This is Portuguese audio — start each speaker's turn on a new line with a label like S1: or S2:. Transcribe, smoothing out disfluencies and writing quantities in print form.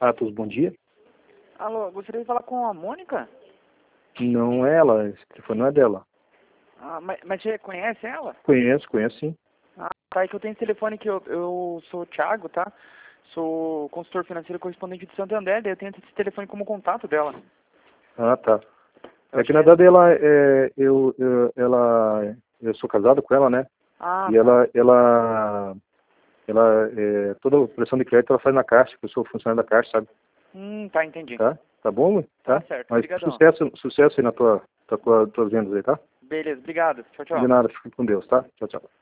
S1: Atos, bom dia.
S2: Alô, gostaria de falar com a Mônica?
S1: Não é ela, esse telefone não é dela.
S2: Ah, mas você conhece ela?
S1: Conheço sim.
S2: Ah, tá, é que eu tenho esse telefone que eu sou o Thiago, tá? Sou consultor financeiro correspondente de Santander, daí eu tenho esse telefone como contato dela.
S1: Ah, tá.
S2: Eu
S1: É
S2: acho
S1: que na
S2: que é...
S1: verdade eu sou casado com ela, né?
S2: Ah,
S1: E
S2: tá.
S1: toda a pressão de crédito ela faz na Caixa, que eu sou funcionário da Caixa, sabe?
S2: Tá, entendi.
S1: Tá? Tá bom,
S2: Tá
S1: tá?
S2: certo,
S1: Mas
S2: obrigadão.
S1: sucesso aí na tuas vendas aí, tá?
S2: Beleza, obrigado. Tchau,
S1: De
S2: tchau.
S1: nada, fique com Deus, tá? Tchau, tchau.